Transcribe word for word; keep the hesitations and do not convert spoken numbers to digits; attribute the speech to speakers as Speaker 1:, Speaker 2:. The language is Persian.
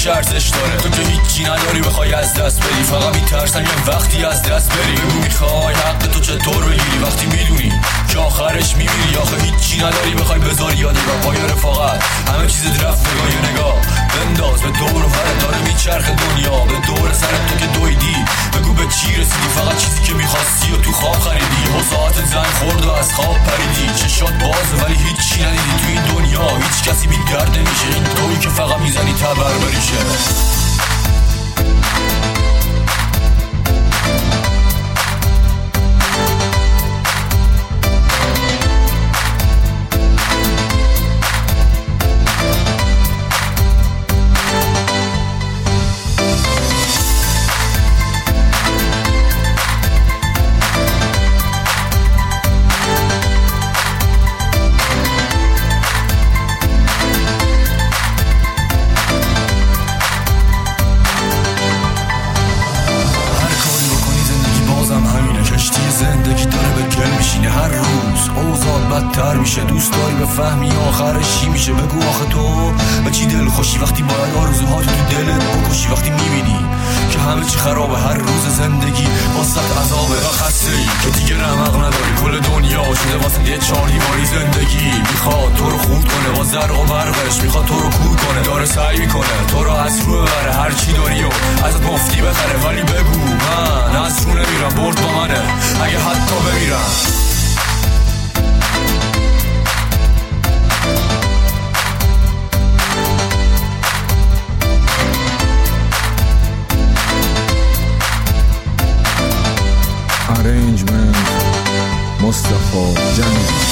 Speaker 1: ارزش داره. تو که هیچی نداری بخوای از دست بدی، فقط میترسم یه وقتی از دست بری. بگو میخوای حق تو چطور بگیری وقتی میدونی که آخرش میمیری. آخه هیچی نداری بخوای بذاری یاد نگاه پای رفاقت، همه چیزت رفت نگاه یه نگاه بنداز به دور و برت داره میچرخ دنیا به دور سرت. تو که دویدی بگو به چی رسیدی، فقط چیزی که میخواستی و تو خواب خریدی. و ساعتت زنگ خورد و از خواب پریدی، چشات بازه ولی هیچی ندیدی تو این دنیا. هیچ کسی بی درد نمیشه، این تویی که فقط میزنی تبر بریشه. زندگی داره به گل میشینه، هر روز اوضاع بدتر میشه. دوست داری بفهمی آخرش چی میشه؟ بگو آخه تو به چی دل خوشی وقتی باید آرزوهات تو دلت بکشی؟ وقتی میبینی که همه چی خرابه، هر روز زندگی واسط عذابه و خسته ای که دیگه رمق نداری. کل دنیا شده واسه یه چهار دیواری. زندگی میخواد تو رو خورد کنه با زرق و برقش، میخواد تو رو کور کنه، داره سعی میکنه تو رو از رو ببره. هر چی داری و ازت مفتی بخره، ولی بگو من از رو نمیرم، برد با منه اگه حتی بمیرم.
Speaker 2: Arrangement مصطفی جمیل.